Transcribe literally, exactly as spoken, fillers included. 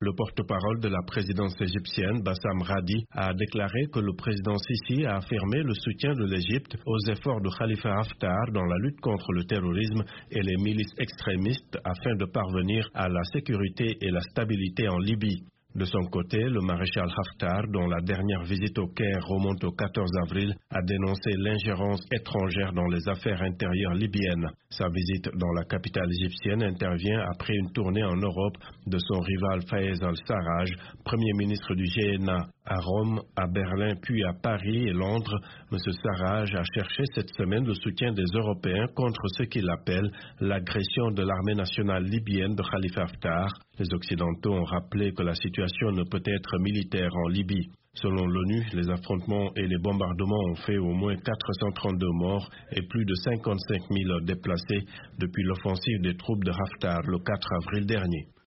Le porte-parole de la présidence égyptienne, Bassam Radi, a déclaré que le président Sisi a affirmé le soutien de l'Égypte aux efforts de Khalifa Haftar dans la lutte contre le terrorisme et les milices extrémistes afin de parvenir à la sécurité et la stabilité en Libye. De son côté, le maréchal Haftar, dont la dernière visite au Caire remonte au quatorze avril, a dénoncé l'ingérence étrangère dans les affaires intérieures libyennes. Sa visite dans la capitale égyptienne intervient après une tournée en Europe de son rival Fayez al-Sarraj, premier ministre du G N A. À Rome, à Berlin, puis à Paris et Londres, M. Sarraj a cherché cette semaine le soutien des Européens contre ce qu'il appelle l'agression de l'armée nationale libyenne de Khalifa Haftar. Les Occidentaux ont rappelé que la situation ne peut être militaire en Libye. Selon l'ONU, les affrontements et les bombardements ont fait au moins quatre cent trente-deux morts et plus de cinquante-cinq mille déplacés depuis l'offensive des troupes de Haftar le quatre avril dernier.